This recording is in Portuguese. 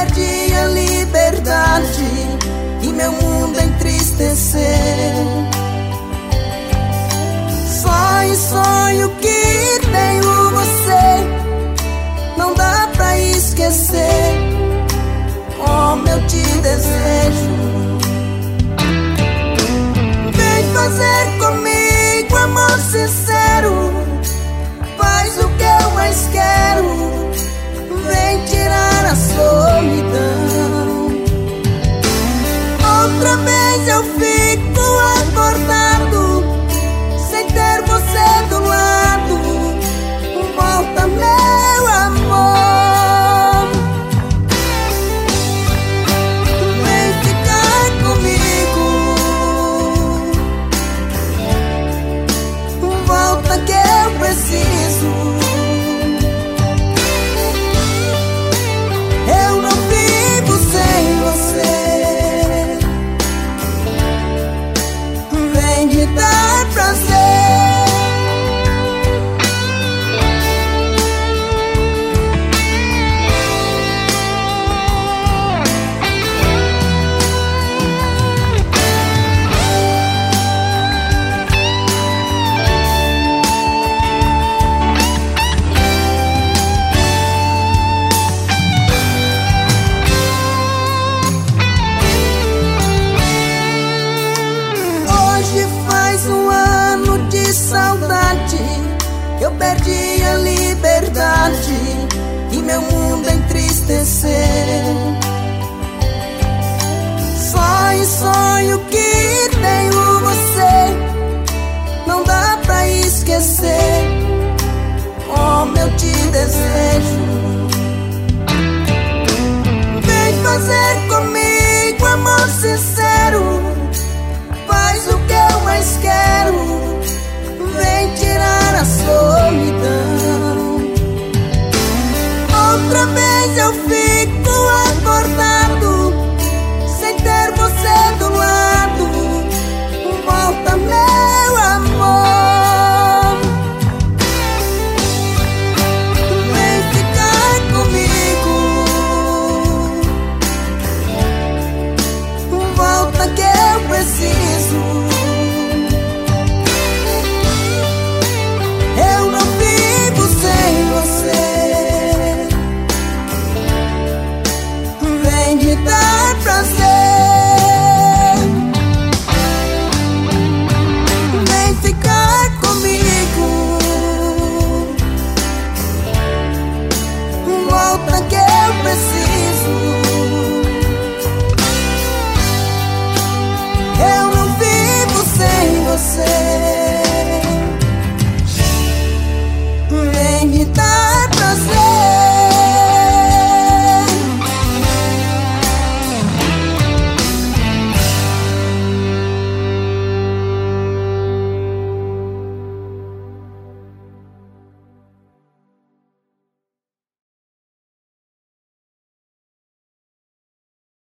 perdi a liberdade e meu mundo entristeceu. Só em sonho que tenho você, não dá pra esquecer como eu te desejo. Vem fazer comigo amor sincero, faz o que eu mais quero, vem tirar a solidão. Outra vez eu fico acordado sem ter você do lado, volta meu amor, vem ficar comigo, volta que eu preciso. Eu não vivo sem você, vem me dar prazer. Eu perdi a liberdade e meu mundo entristeceu. Só em sonho que tenho você, não dá pra esquecer como eu te desejo. Vem fazer comigo amor sincero, faz o que eu mais quero, vem tirar a solidão. Outra vez eu fico acordado sem ter você do lado, volta meu amor, vem ficar comigo, volta que eu preciso. Me dar prazer, vem ficar comigo, volta que eu preciso. Eu não vivo sem você, vem me dar